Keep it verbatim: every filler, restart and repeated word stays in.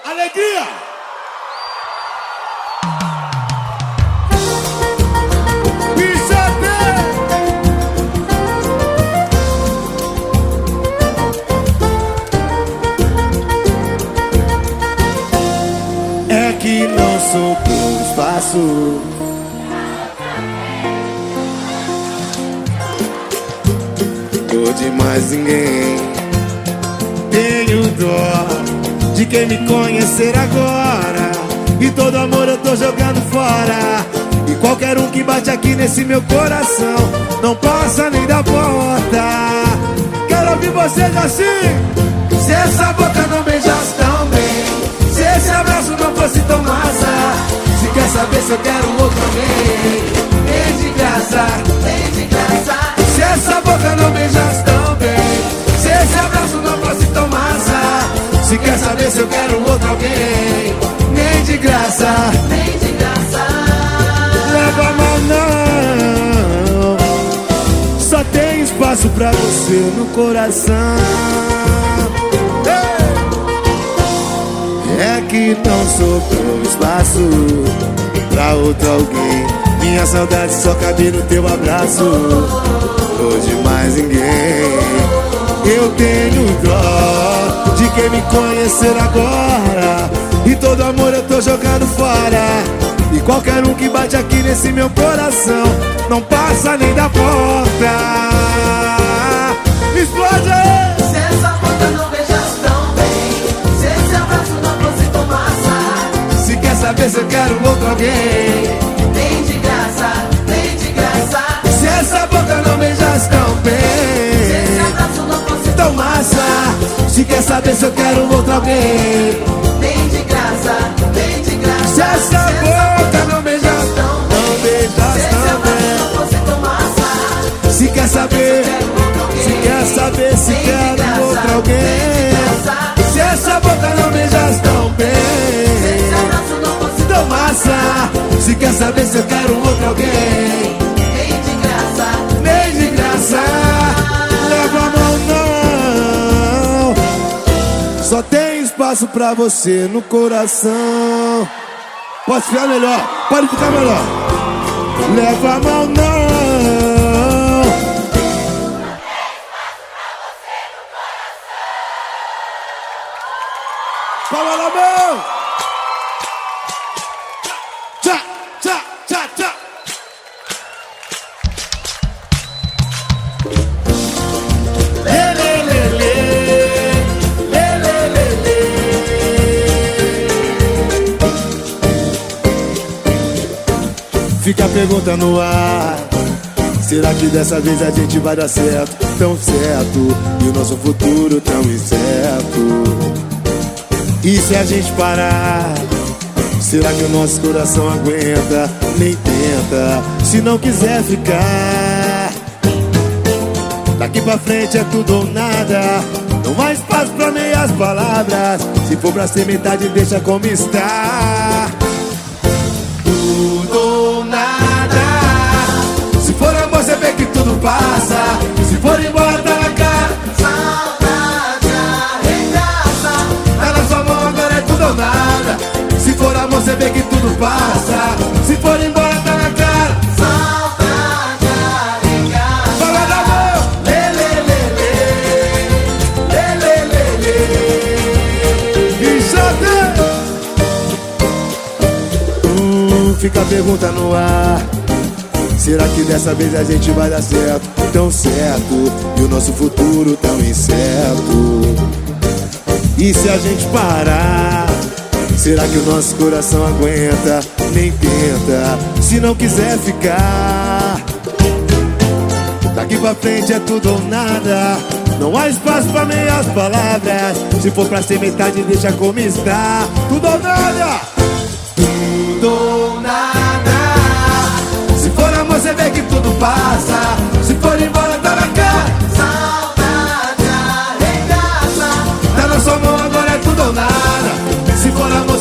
Alegria! É que não sou por espaço, tô de mais ninguém. Tenho dó de quem me conhecer agora, e todo amor eu tô jogando fora. E qualquer um que bate aqui nesse meu coração não passa nem da porta. Quero ouvir vocês assim. Se essa boca não beijasse tão bem, se esse abraço não fosse tão massa, se quer saber se eu quero um outro alguém, vem de graça, vem de graça. Se essa boca não beijasse tão bem, se esse abraço não fosse tão massa, se quer saber se eu quero um outro alguém, nem de graça, nem de graça. Leva a mão não, só tem espaço pra você no coração. É que não sobrou espaço pra outro alguém. Minha saudade só cabe no teu abraço, tô de mais ninguém. Eu tenho dó de quem me conhecer agora, e todo amor eu tô jogando fora. E qualquer um que bate aqui nesse meu coração não passa nem da porta. Me explode aí! Se essa boca não beijasse tão bem, se esse abraço não fosse tão massa, se quer saber se eu quero outro alguém, vem de graça, vem de graça. se essa boca não beijasse tão bem, se esse abraço não fosse tão massa, se quer saber se eu quero outro alguém, vem de graça, vem de graça. se essa boca não beijasse tão, não beijasse tão bem, não fosse tão massa, se quer saber, se quer saber se quero outro alguém, se essa boca não beijasse tão bem, tão massa, se quer saber se eu quero outro alguém, vem de graça, nem de graça. Leva a mão não, só tem espaço pra você no coração. Pode ficar melhor, pode ficar melhor. Leva a mão não, palma na mão. Tchá, tchá, tchá, tchá. Lê, lê, lê, lê. Lê, lê, lê, lê. Fica a pergunta no ar, será que dessa vez a gente vai dar certo? Tão certo, e o nosso futuro tão incerto. E se a gente parar, será que o nosso coração aguenta? Nem tenta, se não quiser ficar. Daqui pra frente é tudo ou nada, não há espaço pra meias palavras. Se for pra ser metade, deixa como está. Tudo ou nada. Se for amor, você vê que tudo passa. Se for embora, tá na cara. saudade arregaça. Tá na sua mão, agora é tudo ou nada. Se for amor, você vê que tudo passa. Se for embora, tá na cara. Saudade arregaça. Fala da mão. Lê, lê, lê, lê. Lê, lê, lê, lê. E já tem. Hum, fica a pergunta no ar, será que dessa vez a gente vai dar certo? Tão certo, e o nosso futuro tão incerto. E se a gente parar, será que o nosso coração aguenta? Nem tenta, se não quiser ficar. Daqui pra frente é tudo ou nada, não há espaço pra meias palavras. Se for pra ser metade, deixa como está. Tudo ou nada. Tudo ou nada. Se for amor, você vê que tudo passa. Se for embora, tá na cara. Saudade arregaça. Tá na sua mão, agora é tudo ou nada. Se for amor,